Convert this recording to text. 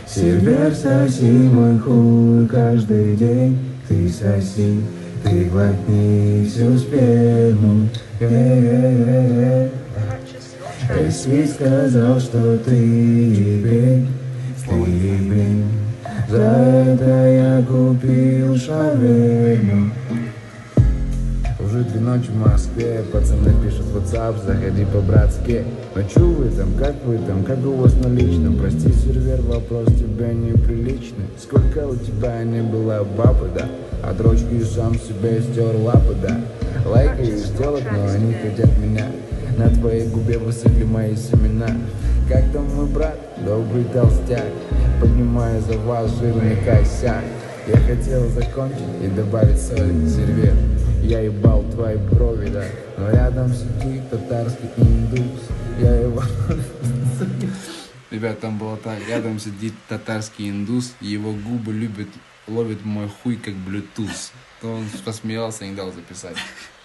Сервер, соси мой хуй каждый день. Ты соси, ты глотни всю сперму. Эсви сказал, что ты ебень, за это я купил шаверму. Уже 2 ночи в Москве, пацаны пишут в WhatsApp, заходи по-братски. Ну чё вы там, как у вас на личном? Прости, сервер, вопрос тебе неприличный. Сколько у тебя не было бабы, да? А дрочки сам себе стер лапы, да? Лайкаешь телок, но они хотят меня. На твоей губе высохли мои семена. Как там мой брат, добрый толстяк? Поднимаю за вас жирный косяк. Я хотел закончить и добавить соли, сервер. Я ебал твои брови, да, но рядом сидит татарский индус. Я его... Ребят, там было так, рядом сидит татарский индус, его губы ловит мой хуй как Bluetooth. То он посмеялся и не дал записать.